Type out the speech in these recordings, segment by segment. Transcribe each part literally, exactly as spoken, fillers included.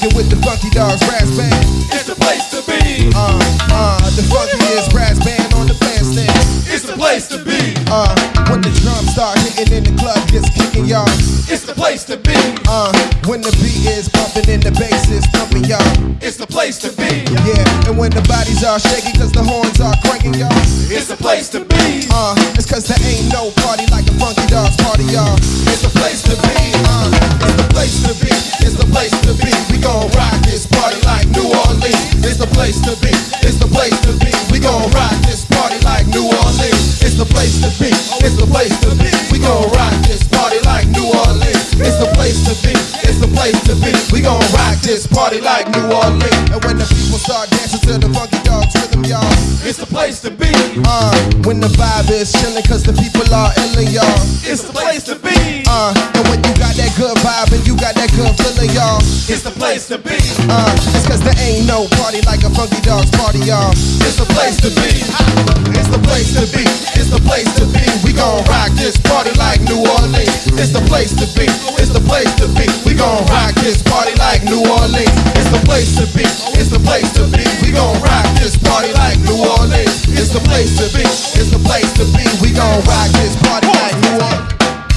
rockin' with the Funky Dogs Brass Band. It's the place to be. Uh, uh, the funkiest brass band on the bandstand. It's the place to be. Uh, when the drums start hitting in the club, just kicking y'all. It's the place to be. Uh, when the beat is bumping and the bass is thumping y'all. It's the place to be. Yeah, and when the bodies are shaking cause the horns are cranking y'all. It's the place to be. Uh, it's cause there ain't no party like a Funky Dogs party, y'all. It's the place to be. Uh, It's the place to be. It's the place to be. We gon' rock this party like New Orleans. It's the place to be. It's the place to be. We gon' rock this party like New Orleans. It's the place to be. It's the place to be. We gon' rock this party like New Orleans. It's the place to be. It's the place to be. We gon' rock this party like New Orleans. and when the people start dancing to the Funky Dogs rhythm, y'all. It's the place to be. Uh, when the vibe is chillin' cause the people are illin', y'all. It's the place to be. Uh, and when you got that good vibe and you got that good feeling, y'all. It's the place to be. Uh, it's cause there ain't no party like a Funky Dogs party, y'all. It's the place to be. It's the place to be. It's the place to be. We gon' rock this party like New Orleans. It's the place to be. It's the place to be. We gon' rock this party like New Orleans. It's the place to be. It's the place to be. We gon' rock this party like New Orleans. It's the place to be. It's the place to be. We gon' rock this party like New Orleans.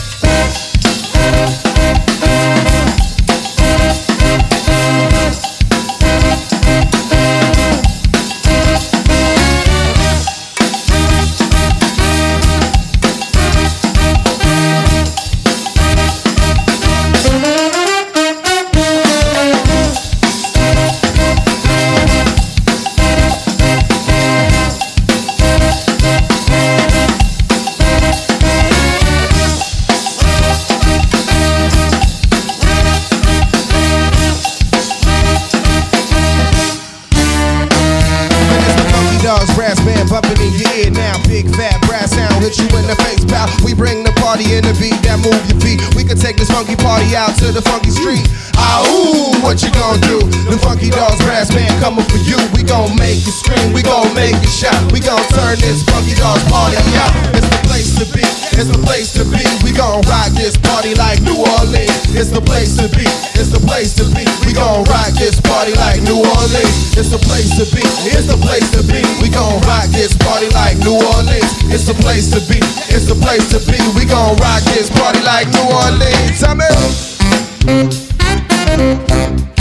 Brass band bumping in your ear now. Big fat brass sound hit you in the face, pal. We bring the party in the beat that move your feet. We can take this funky party out to the funky street. Ah, ooh, what you gonna do? The Funky Dogs Brass Band coming for you. We gon' make you scream, we gon' make you shout. We gon' turn this Funky Dogs party out. It's the place to be, it's the place to be. We gon' rock this party like New Orleans. It's the place to be, it's the place to be. We gon' rock this party like New Orleans. It's the place to be, it's the place to be. We gon' rock this party like New Orleans. It's the place to be, it's the place to be. We gon' rock this party like New Orleans. Tell me.